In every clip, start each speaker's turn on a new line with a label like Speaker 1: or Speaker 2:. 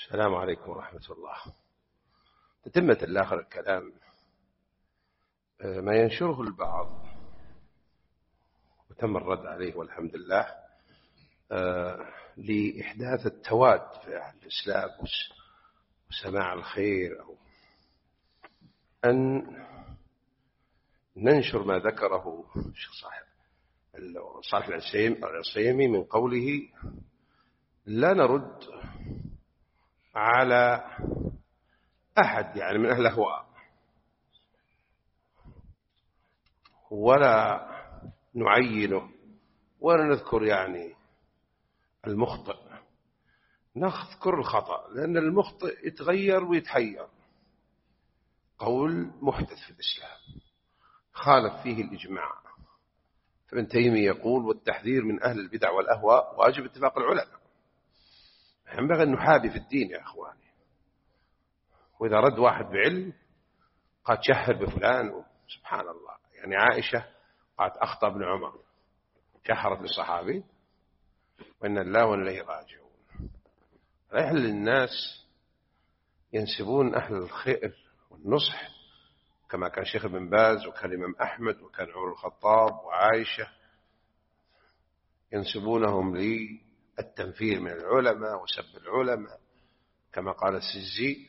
Speaker 1: السلام عليكم ورحمة الله. تتمة الآخر الكلام ما ينشره البعض وتم الرد عليه والحمد لله لإحداث التواد في أهل الإسلام وسماع الخير أو أن ننشر ما ذكره الشيخ صالح العصيمي من قوله لا نرد على أحد يعني من أهل الأهواء ولا نعينه ولا نذكر يعني المخطئ، نذكر الخطأ لأن المخطئ يتغير ويتحير. قول محدث في الإسلام خالف فيه الإجماع، فابن تيمية يقول والتحذير من أهل البدع والأهواء واجب اتفاق العلماء. ينبغي أن نحابي في الدين يا أخواني، وإذا رد واحد بعلم قد شهر بفلان سبحان الله، يعني عائشة قد أخطأ ابن عمر شهرت للصحابي وإن الله وإنا إليه راجعون. أهل الناس ينسبون أهل الخير والنصح كما كان شيخ ابن باز وكان الإمام أحمد وكان عمر الخطاب وعائشة، ينسبونهم للتنفير من العلماء وسب العلماء كما قال السجزي.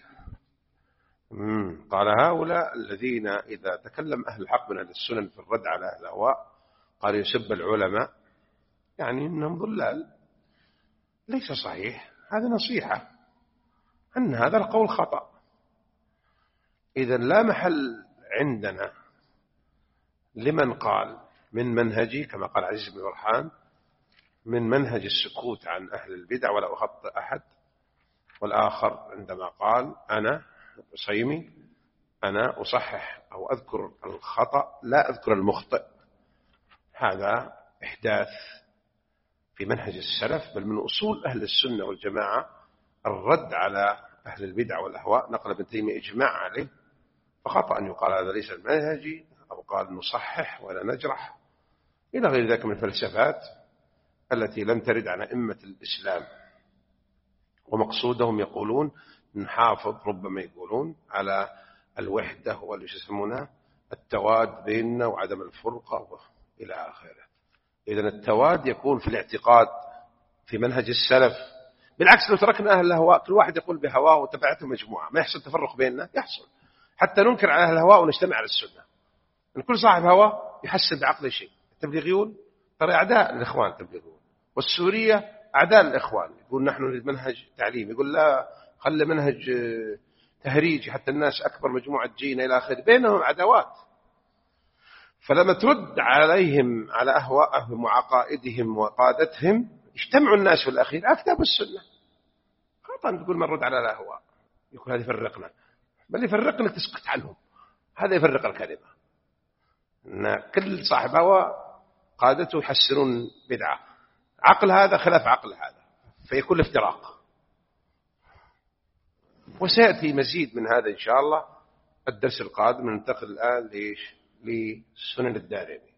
Speaker 1: قال هؤلاء الذين إذا تكلم أهل الحق من أهل السنن في الرد على أهل الأهواء قال يسب العلماء يعني إنهم ضلال. ليس صحيح، هذا نصيحة أن هذا القول خطأ. إذن لا محل عندنا لمن قال من منهجي كما قال عزيز بن برحان من منهج السكوت عن أهل البدع ولا أخطئ أحد، والآخر عندما قال أنا عصيمي أنا أصحح أو أذكر الخطأ لا أذكر المخطئ. هذا إحداث في منهج السلف، بل من أصول أهل السنة والجماعة الرد على أهل البدع والأهواء. نقل ابن تيمية إجماع عليه، فخطأ أن يقال هذا ليس المنهجي أو قال نصحح ولا نجرح إلى غير ذلك من الفلسفات التي لم ترد عن أئمة الإسلام. ومقصودهم يقولون نحافظ، ربما يقولون على الوحدة واللي يسمونها التواد بيننا وعدم الفرقة إلى آخره. إذن التواد يكون في الاعتقاد في منهج السلف. بالعكس لو تركنا أهل الهواء كل واحد يقول بهواه وتبعته مجموعة ما يحصل تفرق بيننا، يحصل حتى ننكر على أهل الهواء ونجتمع على السنة. إن كل صاحب هواء يحسن بعقله شيء. التبليغيون ترى أعداء الإخوان التبليغيون، والسورية أعداء الإخوان، يقول نحن نريد منهج تعليم، يقول لا خلي منهج تهريجي حتى الناس أكبر مجموعة جينا إلى آخره. بينهم عداوات، فلما ترد عليهم على أهواءهم وعقائدهم وقادتهم اجتمعوا الناس في الأخير على كتاب السنة. خطأ تقول من رد على الأهواء يقول هذا يفرقنا، بل يفرقنا تسكت عنهم، هذا يفرق الكلمة. إن كل صاحب هوى قادته يحسنون بدعة، عقل هذا خلاف عقل هذا فيكون افتراق. وسيأتي مزيد من هذا إن شاء الله الدرس القادم. ننتقل الآن لسنن الدارمي.